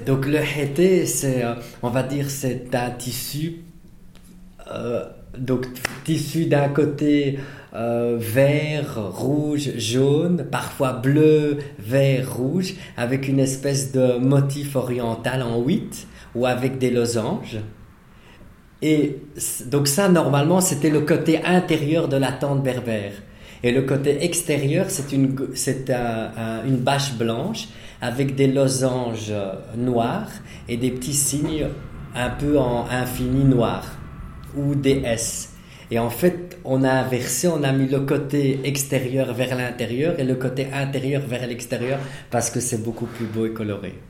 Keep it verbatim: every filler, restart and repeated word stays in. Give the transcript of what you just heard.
donc le hété, c'est, euh, on va dire, c'est un tissu, euh, donc tissu d'un côté euh, vert, rouge, jaune, parfois bleu, vert, rouge, avec une espèce de motif oriental en huit ou avec des losanges. Et donc ça, normalement, c'était le côté intérieur de la tente berbère. Et le côté extérieur, c'est une, c'est un, un, une bâche blanche avec des losanges noirs et des petits signes un peu en infini noir ou des S. Et en fait, on a inversé, on a mis le côté extérieur vers l'intérieur et le côté intérieur vers l'extérieur parce que c'est beaucoup plus beau et coloré.